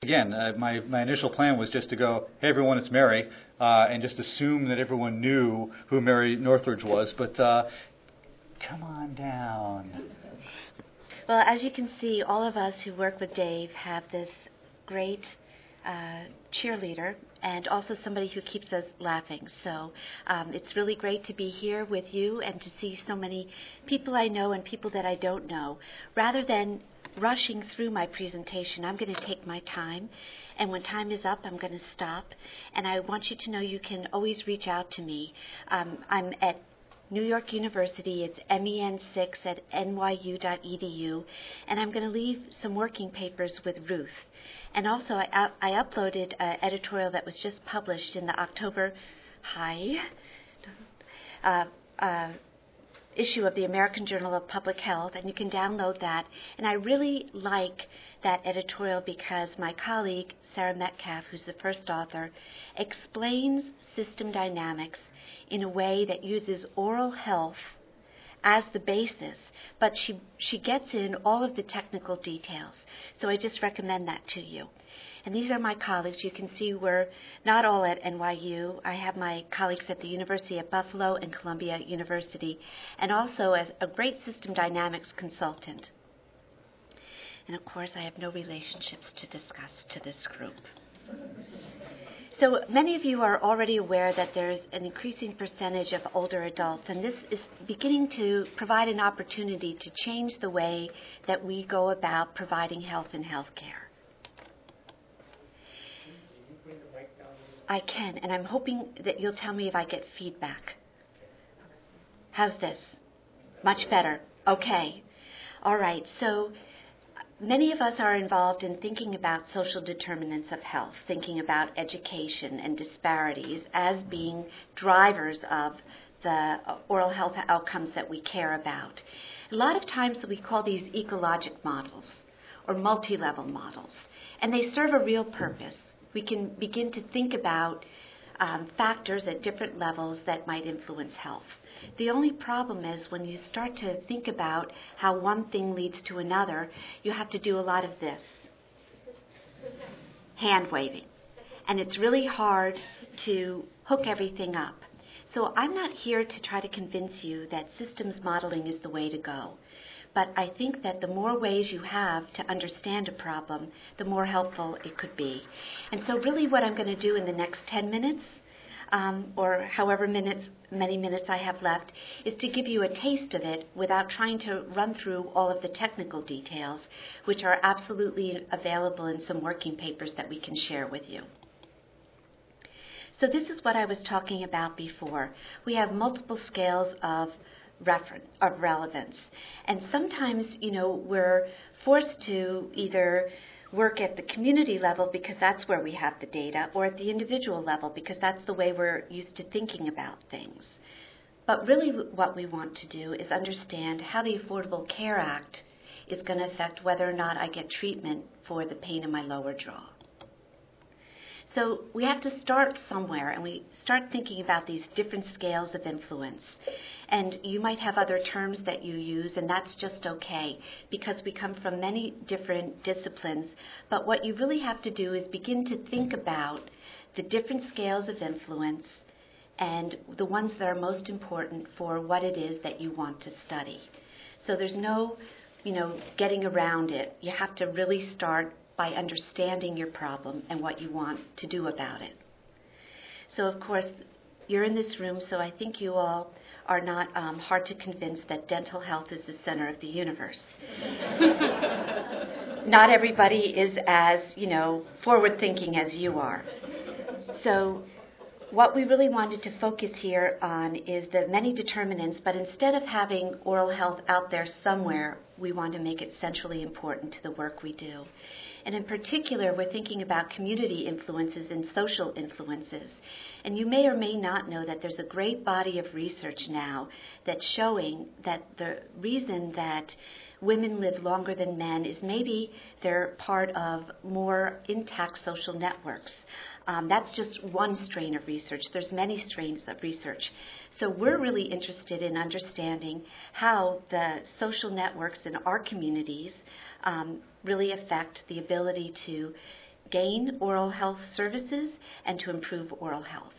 Again, my initial plan was just to go, hey everyone, it's Mary, and just assume that everyone knew who Mary Northridge was, but come on down. Well, as you can see, all of us who work with Dave have this great cheerleader and also somebody who keeps us laughing. So it's really great to be here with you and to see so many people I know and people that I don't know. Rather than rushing through my presentation, I'm going to take my time, and when time is up, I'm going to stop. And I want you to know you can always reach out to me. I'm at New York University. It's men6@nyu.edu, and I'm going to leave some working papers with Ruth. And also, I uploaded an editorial that was just published in the October issue of the American Journal of Public Health, and you can download that. And I really like that editorial because my colleague, Sarah Metcalf, who's the first author, explains system dynamics in a way that uses oral health as the basis, but she gets in all of the technical details. So I just recommend that to you. And these are my colleagues. You can see we're not all at NYU. I have my colleagues at the University of Buffalo and Columbia University, and also as a great system dynamics consultant. And of course, I have no relationships to discuss to this group. So many of you are already aware that there's an increasing percentage of older adults, and this is beginning to provide an opportunity to change the way that we go about providing health and healthcare. I can, and I'm hoping that you'll tell me if I get feedback. How's this? Much better. Okay. All right. So many of us are involved in thinking about social determinants of health, thinking about education and disparities as being drivers of the oral health outcomes that we care about. A lot of times we call these ecologic models or multi-level models, and they serve a real purpose. We can begin to think about factors at different levels that might influence health. The only problem is when you start to think about how one thing leads to another, you have to do a lot of this, hand waving. And it's really hard to hook everything up. So I'm not here to try to convince you that systems modeling is the way to go. But I think that the more ways you have to understand a problem, the more helpful it could be. And so really what I'm going to do in the next 10 minutes, or however many minutes I have left, is to give you a taste of it without trying to run through all of the technical details, which are absolutely available in some working papers that we can share with you. So this is what I was talking about before. We have multiple scales of relevance. And sometimes, we're forced to either work at the community level because that's where we have the data, or at the individual level because that's the way we're used to thinking about things. But really what we want to do is understand how the Affordable Care Act is going to affect whether or not I get treatment for the pain in my lower jaw. So we have to start somewhere, and we start thinking about these different scales of influence. And you might have other terms that you use, and that's just okay, because we come from many different disciplines. But what you really have to do is begin to think about the different scales of influence and the ones that are most important for what it is that you want to study. So there's no, getting around it. You have to really start by understanding your problem and what you want to do about it. So, of course, you're in this room, so I think you all are not hard to convince that dental health is the center of the universe. Not everybody is as, forward-thinking as you are. So what we really wanted to focus here on is the many determinants, but instead of having oral health out there somewhere, we want to make it centrally important to the work we do. And in particular, we're thinking about community influences and social influences. And you may or may not know that there's a great body of research now that's showing that the reason that women live longer than men is maybe they're part of more intact social networks. That's just one strain of research. There's many strains of research. So we're really interested in understanding how the social networks in our communities really affect the ability to gain oral health services and to improve oral health.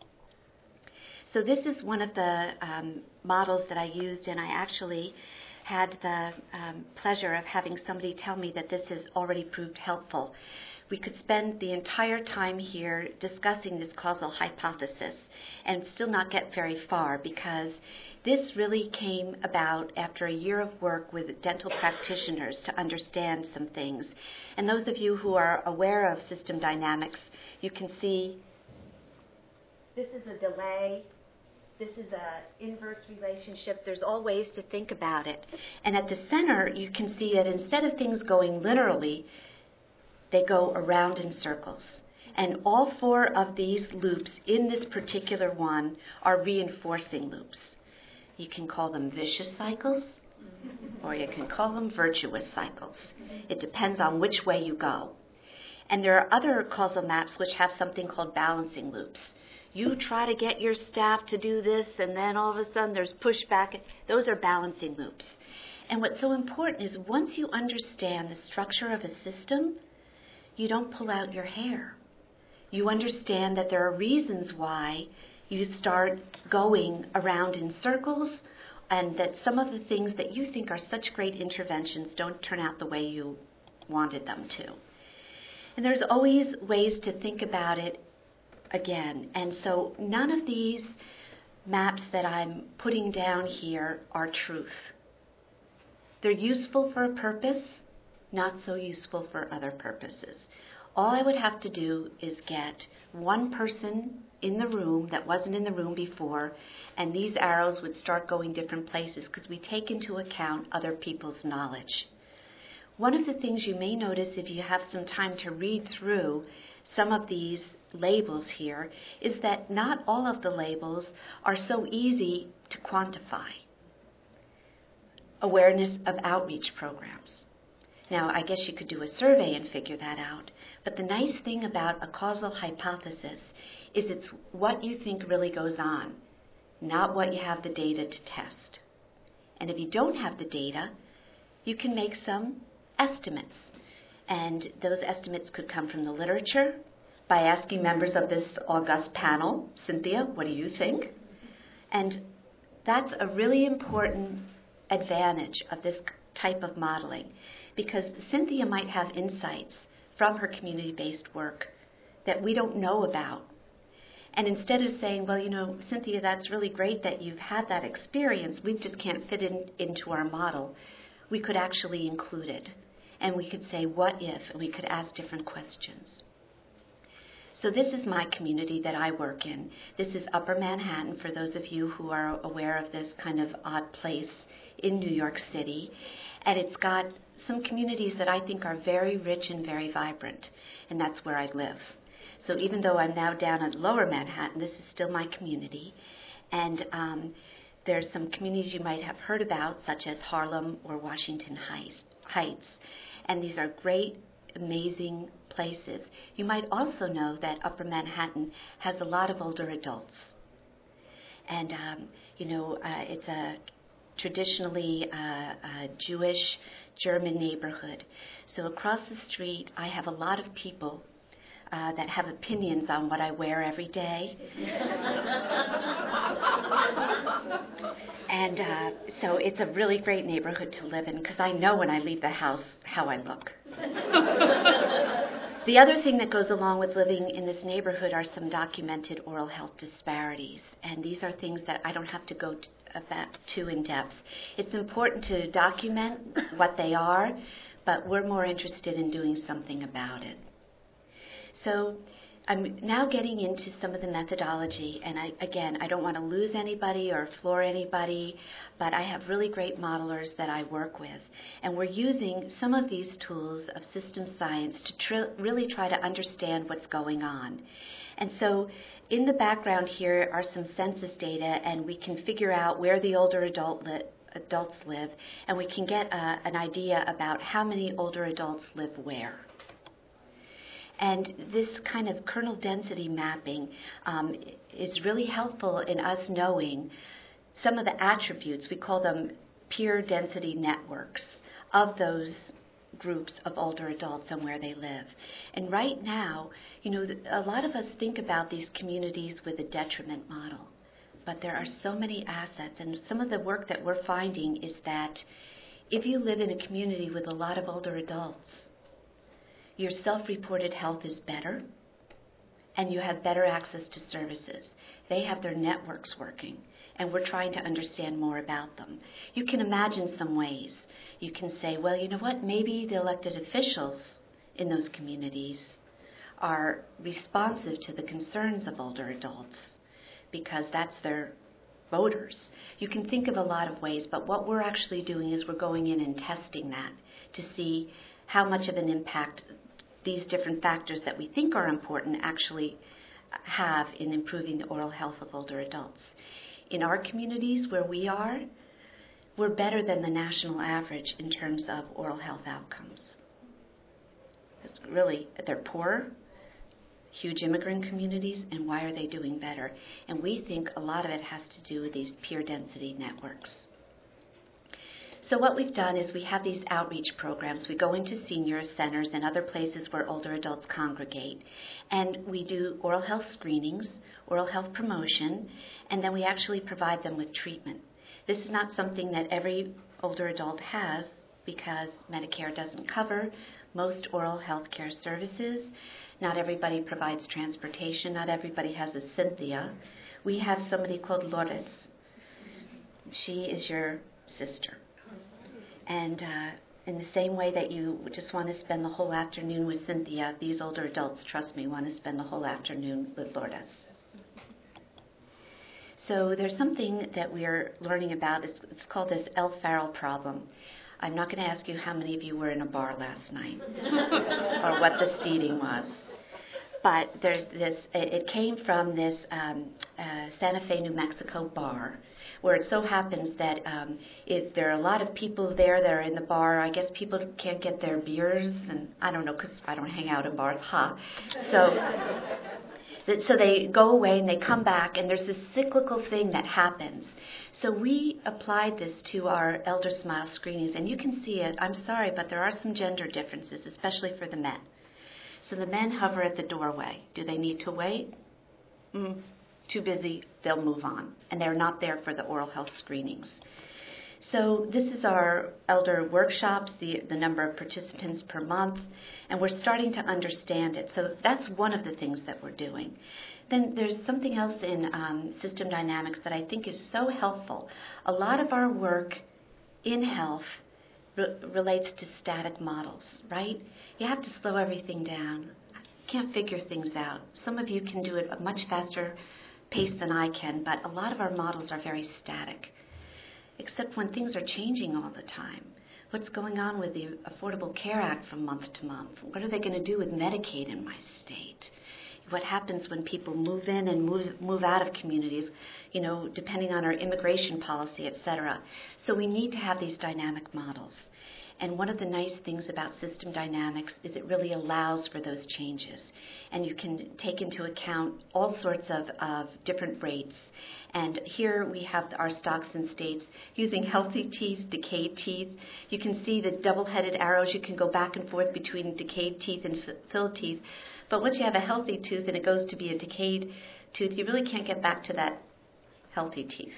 So this is one of the models that I used, and I actually had the pleasure of having somebody tell me that this has already proved helpful. We could spend the entire time here discussing this causal hypothesis and still not get very far, because this really came about after a year of work with dental practitioners to understand some things. And those of you who are aware of system dynamics, you can see this is a delay. This is an inverse relationship. There's all ways to think about it. And at the center, you can see that instead of things going linearly, they go around in circles. And all four of these loops in this particular one are reinforcing loops. You can call them vicious cycles, or you can call them virtuous cycles. It depends on which way you go. And there are other causal maps which have something called balancing loops. You try to get your staff to do this, and then all of a sudden there's pushback. Those are balancing loops. And what's so important is once you understand the structure of a system, you don't pull out your hair. You understand that there are reasons why you start going around in circles, and that some of the things that you think are such great interventions don't turn out the way you wanted them to. And there's always ways to think about it again. And so none of these maps that I'm putting down here are truth. They're useful for a purpose, not so useful for other purposes. All I would have to do is get one person in the room that wasn't in the room before, and these arrows would start going different places because we take into account other people's knowledge. One of the things you may notice if you have some time to read through some of these labels here is that not all of the labels are so easy to quantify. Awareness of outreach programs. Now, I guess you could do a survey and figure that out, but the nice thing about a causal hypothesis is it's what you think really goes on, not what you have the data to test. And if you don't have the data, you can make some estimates. And those estimates could come from the literature by asking members of this august panel, Cynthia, what do you think? And that's a really important advantage of this type of modeling, because Cynthia might have insights from her community-based work that we don't know about. And instead of saying, well, you know, Cynthia, that's really great that you've had that experience, we just can't fit it into our model, we could actually include it. And we could say, what if? And we could ask different questions. So this is my community that I work in. This is Upper Manhattan, for those of you who are aware of this kind of odd place in New York City. And it's got some communities that I think are very rich and very vibrant, and that's where I live. So even though I'm now down at Lower Manhattan, this is still my community. And there's some communities you might have heard about, such as Harlem or Washington Heights. And these are great, amazing places. You might also know that Upper Manhattan has a lot of older adults. And, it's a traditionally Jewish, German neighborhood. So across the street, I have a lot of people that have opinions on what I wear every day. And so it's a really great neighborhood to live in because I know when I leave the house how I look. The other thing that goes along with living in this neighborhood are some documented oral health disparities. And these are things that I don't have to go too in depth. It's important to document what they are, but we're more interested in doing something about it. So I'm now getting into some of the methodology, and I don't want to lose anybody or floor anybody, but I have really great modelers that I work with, and we're using some of these tools of systems science to really try to understand what's going on. And so in the background here are some census data, and we can figure out where the older adults live, and we can get an idea about how many older adults live where. And this kind of kernel density mapping is really helpful in us knowing some of the attributes, we call them peer density networks, of those groups of older adults and where they live. And right now, a lot of us think about these communities with a detriment model, but there are so many assets. And some of the work that we're finding is that if you live in a community with a lot of older adults, your self-reported health is better, and you have better access to services. They have their networks working, and we're trying to understand more about them. You can imagine some ways. You can say, well, you know what, maybe the elected officials in those communities are responsive to the concerns of older adults because that's their voters. You can think of a lot of ways, but what we're actually doing is we're going in and testing that to see how much of an impact these different factors that we think are important actually have in improving the oral health of older adults. In our communities where we are, we're better than the national average in terms of oral health outcomes. It's really, they're poor, huge immigrant communities, and why are they doing better? And we think a lot of it has to do with these peer density networks. So what we've done is we have these outreach programs. We go into senior centers and other places where older adults congregate, and we do oral health screenings, oral health promotion, and then we actually provide them with treatment. This is not something that every older adult has because Medicare doesn't cover most oral health care services. Not everybody provides transportation. Not everybody has a Cynthia. We have somebody called Lourdes. She is your sister. And in the same way that you just want to spend the whole afternoon with Cynthia, these older adults, trust me, want to spend the whole afternoon with Lourdes. So there's something that we're learning about. It's called this El Farrell problem. I'm not going to ask you how many of you were in a bar last night or what the seating was. But there's this. It came from this Santa Fe, New Mexico bar, where it so happens that if there are a lot of people there that are in the bar, I guess people can't get their beers, and I don't know because I don't hang out in bars, So they go away and they come back, and there's this cyclical thing that happens. So we applied this to our Elder Smile screenings, and you can see it. I'm sorry, but there are some gender differences, especially for the men. So the men hover at the doorway. Do they need to wait? Too busy, they'll move on. And they're not there for the oral health screenings. So this is our elder workshops, the number of participants per month, and we're starting to understand it. So that's one of the things that we're doing. Then there's something else in system dynamics that I think is so helpful. A lot of our work in health relates to static models, right? You have to slow everything down. You can't figure things out. Some of you can do it at a much faster pace than I can, but a lot of our models are very static, except when things are changing all the time. What's going on with the Affordable Care Act from month to month? What are they going to do with Medicaid in my state? What happens when people move in and move out of communities, depending on our immigration policy, et cetera. So we need to have these dynamic models. And one of the nice things about system dynamics is it really allows for those changes. And you can take into account all sorts of different rates. And here we have our stocks and states using healthy teeth, decayed teeth. You can see the double-headed arrows. You can go back and forth between decayed teeth and filled teeth. But once you have a healthy tooth and it goes to be a decayed tooth, you really can't get back to that healthy teeth.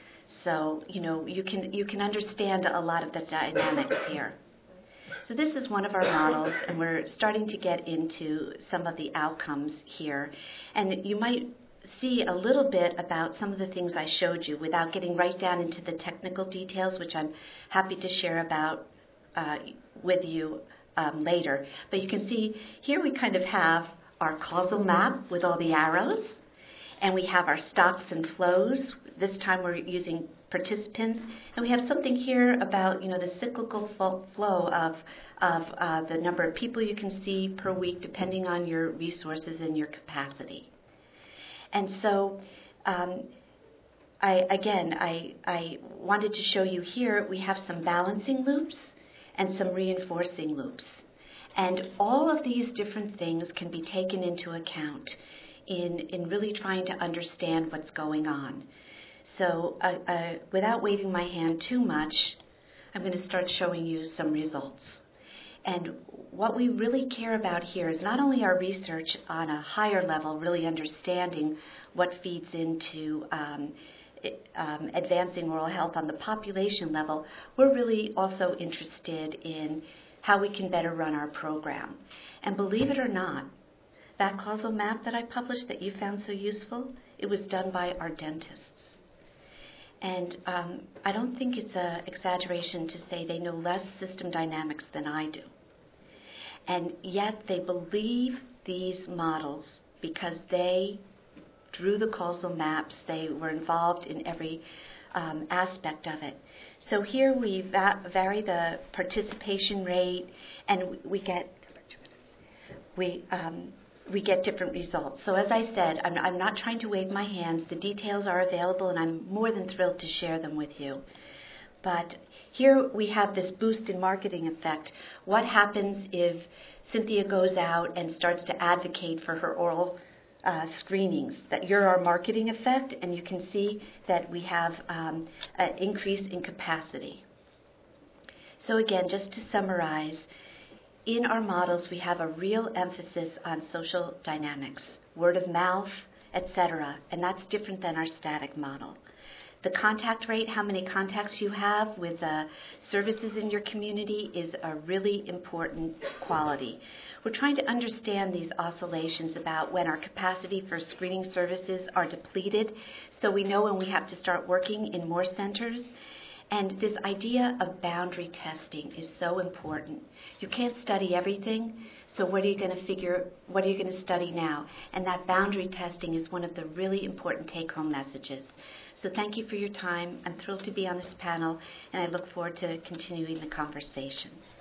So, you can understand a lot of the dynamics here. So this is one of our models, and we're starting to get into some of the outcomes here. And you might see a little bit about some of the things I showed you without getting right down into the technical details, which I'm happy to share about with you later. But you can see here we kind of have our causal map with all the arrows, and we have our stocks and flows. This time we're using participants, and we have something here about the cyclical flow of the number of people you can see per week, depending on your resources and your capacity. And so, I wanted to show you here we have some balancing loops and some reinforcing loops. And all of these different things can be taken into account in really trying to understand what's going on. So without waving my hand too much, I'm going to start showing you some results. And what we really care about here is not only our research on a higher level, really understanding what feeds into advancing oral health on the population level, we're really also interested in how we can better run our program. And believe it or not, that causal map that I published that you found so useful, it was done by our dentists. And I don't think it's an exaggeration to say they know less system dynamics than I do. And yet they believe these models because they drew the causal maps, they were involved in every aspect of it. So here we vary the participation rate, and we get different results. So as I said, I'm not trying to wave my hands. The details are available, and I'm more than thrilled to share them with you. But here we have this boost in marketing effect. What happens if Cynthia goes out and starts to advocate for her oral screenings? That you're our marketing effect, and you can see that we have an increase in capacity. So again, just to summarize, in our models we have a real emphasis on social dynamics, word of mouth, etc., and that's different than our static model. The contact rate, how many contacts you have with services in your community, is a really important quality. We're trying to understand these oscillations about when our capacity for screening services are depleted, so we know when we have to start working in more centers. And this idea of boundary testing is so important. You can't study everything, so what are you going to study now? And that boundary testing is one of the really important take-home messages. So thank you for your time. I'm thrilled to be on this panel, and I look forward to continuing the conversation.